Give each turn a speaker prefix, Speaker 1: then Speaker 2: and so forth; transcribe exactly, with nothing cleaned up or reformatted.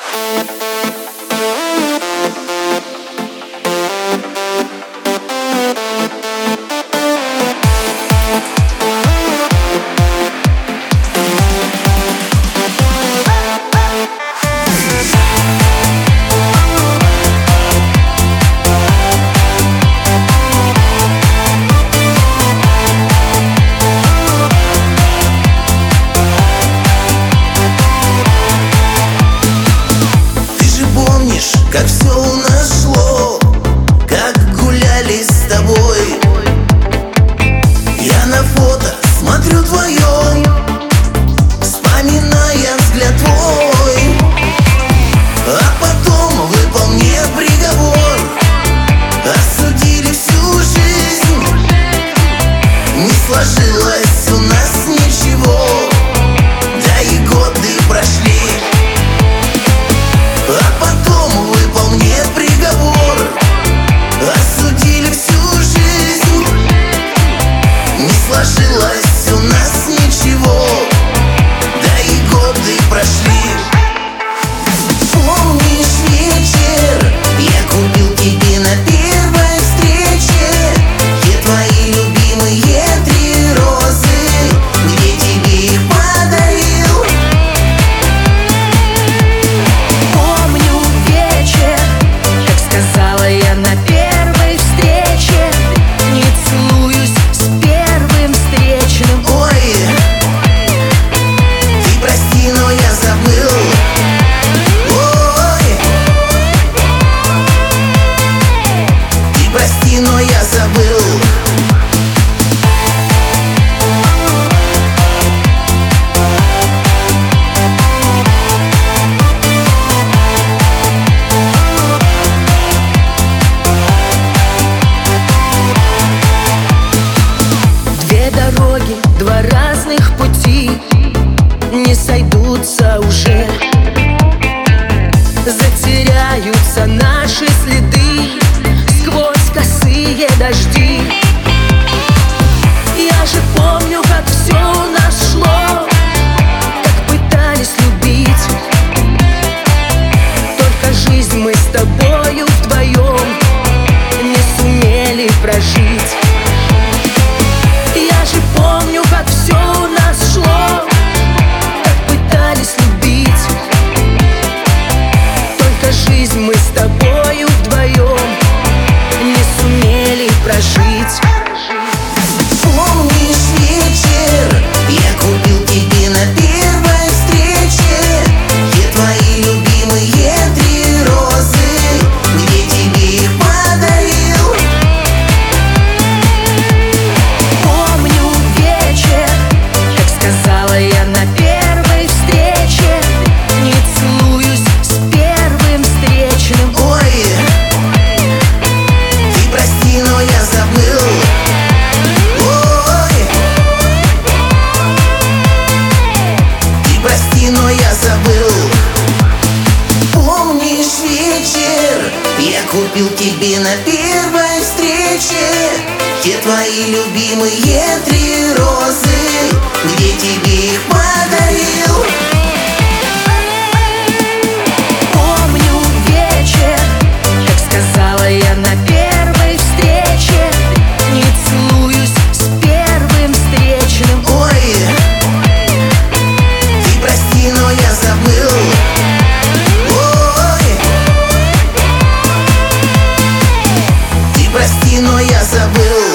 Speaker 1: Как все у нас шло, как гуляли с тобой. Я на фото смотрю твое, вспоминая взгляд твой. А потом выпал мне приговор, осудили всю жизнь. Не сложилось у нас ничего, да и годы прошли. А потом выпал мне приговор, осудили всю жизнь. Не сложилось у нас ничего, да и годы прошли. Помнишь вечер, я купил тебе на первой встрече те твои любимые три розы, где тебе их подарил.
Speaker 2: Помню вечер, как сказала я на первой встрече: не целуюсь с первым встречным.
Speaker 1: Ой, ты прости, но я забыл. Ой, ты прости, но я забыл.
Speaker 2: Две дороги, два разных пути не сойдутся уже. Затеряются наши следы сквозь косые дожди. Я же помню, как все у нас шло, как пытались любить. Только жизнь мы с тобою вдвоем не сумели прожить. Я же помню, как все у нас шло, как пытались любить. Только жизнь мы с тобою вдвоем не сумели прожить.
Speaker 1: Помнишь вечер, я купил тебе на первой встрече те твои любимые три розы, где тебе их подарил.
Speaker 2: Помню вечер, как сказала я на первой встрече: не целуюсь с первым встречным.
Speaker 1: Ой, ты прости, но я забыл. Ой, ты прости, но я забыл. Помнишь вечер, я купил тебе на первой встрече те твои любимые три розы, где тебе их подарил.
Speaker 2: Помню вечер, как сказала я на первой встрече: не целуюсь с первым встречным.
Speaker 1: Ой, ты прости, но я забыл. Ой, ты прости, но я забыл.